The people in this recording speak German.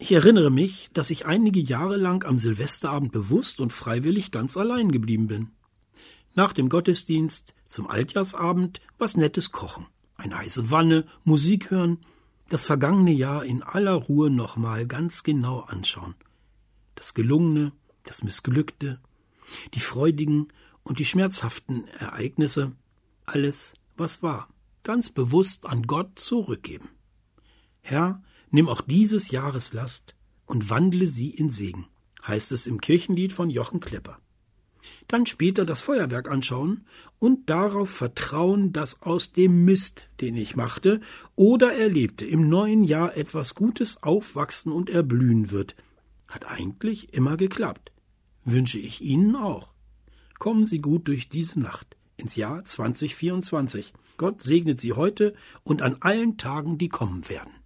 Ich erinnere mich, dass ich einige Jahre lang am Silvesterabend bewusst und freiwillig ganz allein geblieben bin. Nach dem Gottesdienst zum Altjahrsabend was Nettes kochen, eine heiße Wanne, Musik hören, das vergangene Jahr in aller Ruhe nochmal ganz genau anschauen. Das Gelungene, das Missglückte, die freudigen und die schmerzhaften Ereignisse, alles, was war, ganz bewusst an Gott zurückgeben. Herr, nimm auch dieses Jahreslast und wandle sie in Segen, heißt es im Kirchenlied von Jochen Klepper. Dann später das Feuerwerk anschauen und darauf vertrauen, dass aus dem Mist, den ich machte oder erlebte, im neuen Jahr etwas Gutes aufwachsen und erblühen wird. Hat eigentlich immer geklappt. Wünsche ich Ihnen auch. Kommen Sie gut durch diese Nacht ins Jahr 2024. Gott segnet Sie heute und an allen Tagen, die kommen werden.